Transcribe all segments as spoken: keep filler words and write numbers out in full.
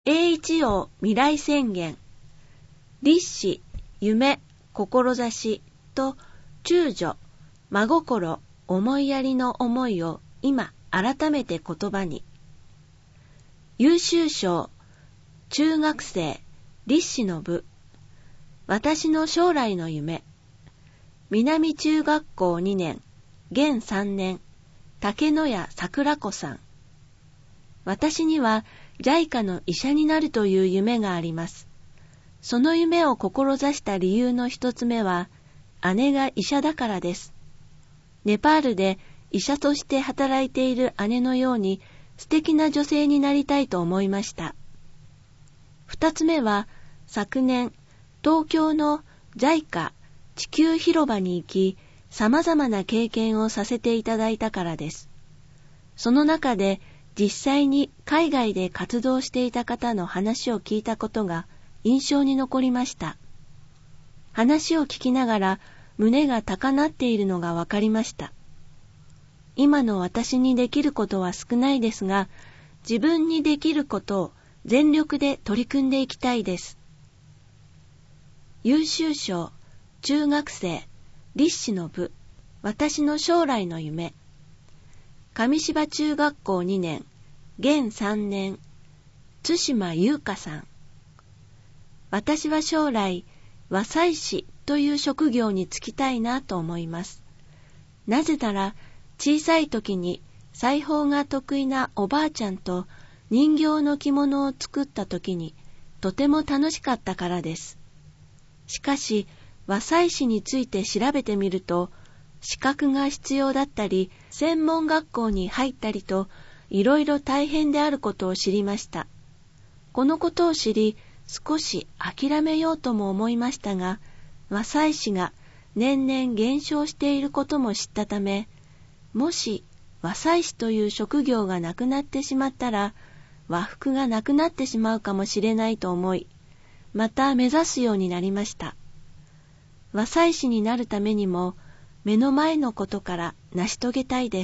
栄一郎未来宣言、立志、夢、志と中女、真心、思いやりの思いを今改めて言葉に。優秀賞、中学生、立志の部、私の将来の夢、南中学校にねん、現さんねん、竹野谷桜子さん。私にはジャイカの医者になるという夢があります。その夢を志した理由の一つ目は、姉が医者だからです。ネパールで医者として働いている姉のように素敵な女性になりたいと思いました。二つ目は、昨年、東京のジャイカ地球広場に行き、様々な経験をさせていただいたからです。その中で、実際に海外で活動していた方の話を聞いたことが印象に残りました。話を聞きながら胸が高鳴っているのがわかりました。今の私にできることは少ないですが、自分にできることを全力で取り組んでいきたいです。優秀賞、中学生、立志の部、私の将来の夢。上芝中学校にねん、現さんねん、津島優香さん。私は将来、和裁師という職業に就きたいなと思います。なぜなら、小さい時に裁縫が得意なおばあちゃんと人形の着物を作った時にとても楽しかったからです。しかし、和裁師について調べてみると、資格が必要だったり、専門学校に入ったりと、いろいろ大変であることを知りました。このことを知り、少し諦めようとも思いましたが、和裁師が年々減少していることも知ったため、もし和裁師という職業がなくなってしまったら、和服がなくなってしまうかもしれないと思い、また目指すようになりました。和裁師になるためにも、目の前のことから成し遂げたいです。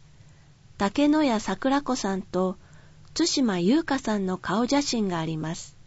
竹野谷桜子さんと津島優香さんの顔写真があります。